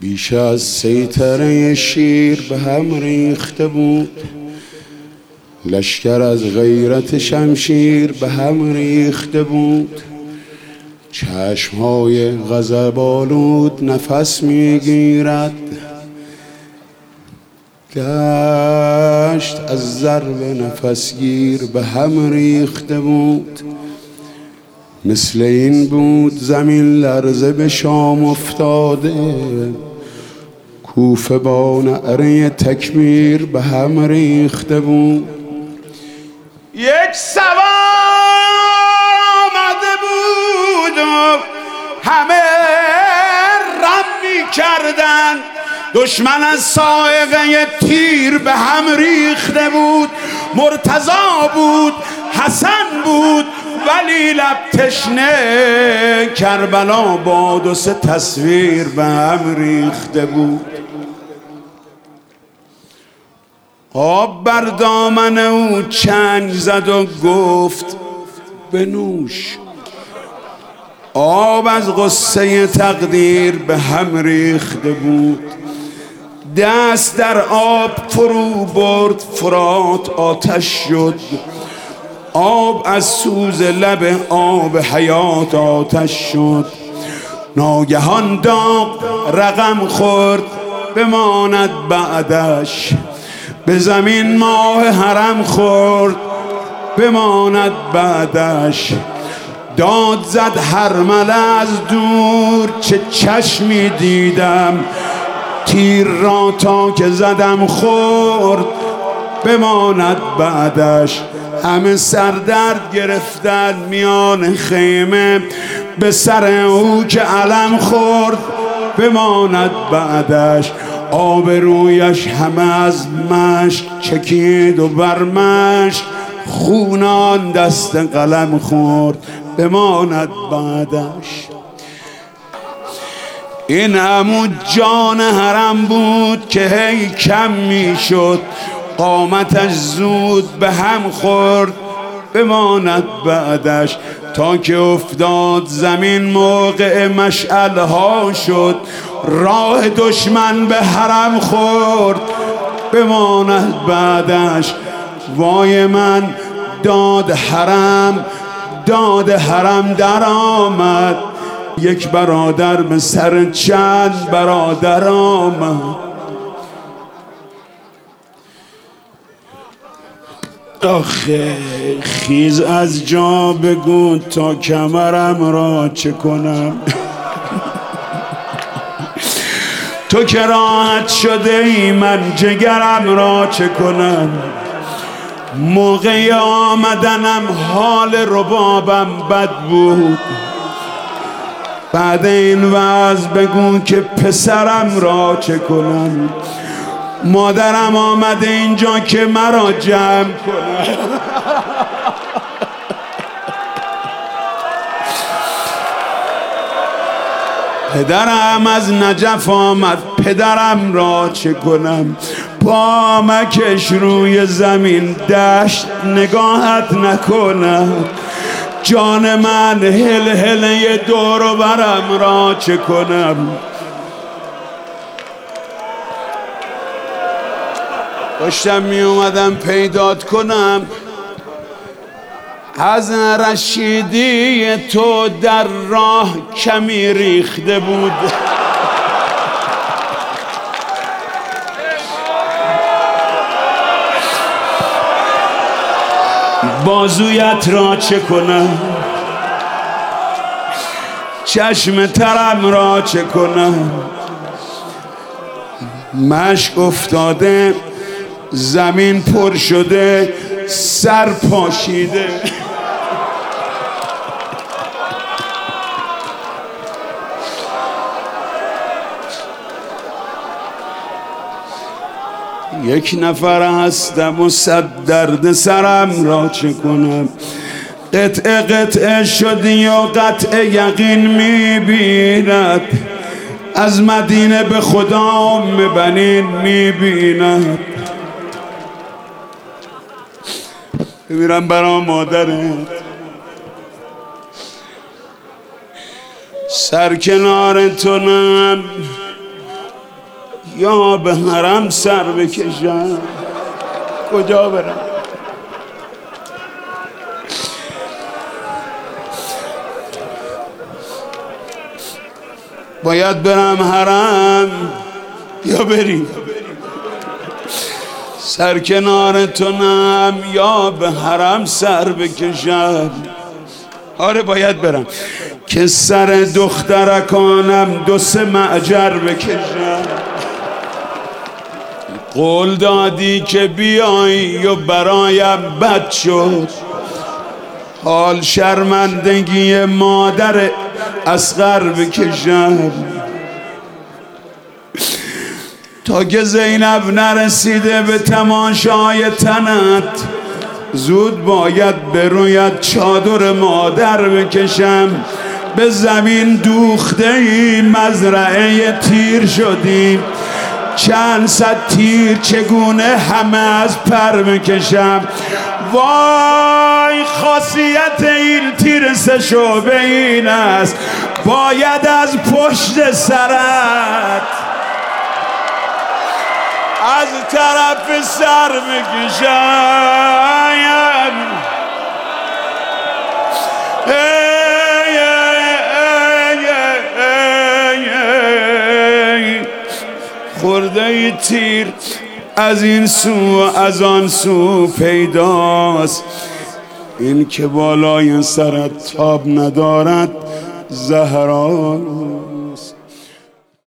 بیش از سیطره شیر به هم ریخته بود، لشکر از غیرت شمشیر به هم ریخته بود. چشمهای غضب‌آلود نفس میگیرد، دشت از ضرب نفسگیر به هم ریخته بود. مثل این بود زمین لرزه به شام افتاده، کوفه با نعره تکبیر به هم ریخته بود. یک سوار آمده بود و همه رم می کردن، دشمن از صاعقه تیر به هم ریخته بود. مرتضی بود، حسن بود، ولی لب تشنه کربلا باد و سه تصویر به هم ریخته بود. آب بر دامن او چنگ زد و گفت بنوش. آب از غصه تقدیر به هم ریخته بود. دست در آب فرو برد، فرات آتش شد. آب از سوز لب آب حیات آتش شد. ناگهان داغ رقم خورد، بماند بعدش. به زمین ماه حرم خورد، بماند بعدش. داد زد هرمله از دور، چه چشمی دیدم. تیر را تا که زدم خورد، بماند بعدش. همه سردرد گرفتن میان خیمه، به سر او که علم خورد، بماند بعدش. آبرویش همه از مشک چکید و بر مشک خونان دست قلم خورد، بماند بعدش. این همون جان حرم بود که هی کم می شد، قامتش زود به هم خورد، بماند بعدش. تا که افتاد زمین موقع مشعل ها شد، راه دشمن به حرم خورد، بماند بعدش. وای من داد حرم، داد حرم در آمد. یک برادر به سر چند برادر آمد. آخه خیز از جا بگو تا کمرم را چه کنم. تو که راحت شده ای، من جگرم را چه کنم. موقع آمدنم حال ربابم بد بود. بعد این وضع بگو که پسرم را چه کنم. مادرم آمده اینجا که مرا جمع کنه. پدرم از نجف آمد، پدرم را چه کنم. پا مکش روی زمین، دشت نگاهت نکنم. جان من هل هله دور و برم را چه کنم. داشتم می اومدم پیدات کنم، از رشیدی تو در راه کمی ریخته بود. بازویت را چه کنم، چشم ترم را چه کنم. مشک افتاده، زمین پر شده، سر پاشیده. یک نفر هستم و صد درد سرم را چه کنم. قطعه قطعه شدی و قطع یقین میبیند. از مدینه به خدا بنین میبیند. بمیرم برا مادرت، سر کنار تو نم یا به حرم سر بکشم؟ کجا برم؟ باید برم حرم یا بری سر کنار تو نم یا به حرم سر بکشم؟ آره باید برم که سر دخترکانم 2-3 معجر بکشم. قول دادی که بیایی و برایم بد شد، حال شرمندگی مادر اصغر بکشم. تا که زینب نرسیده به تماشای تنت، زود باید بروید چادر مادر بکشم. به زمین دوخته ای مزرعه تیر شدیم، چند صد تیر چگونه همه از پر بکشم. وای خاصیت این تیر 3 شعبه این است، باید از پشت سرت از طرف سر بکشم. خورده ای تیر از این سو و از آن سو پیداست، این که بالای سرت تاب ندارد زهرا.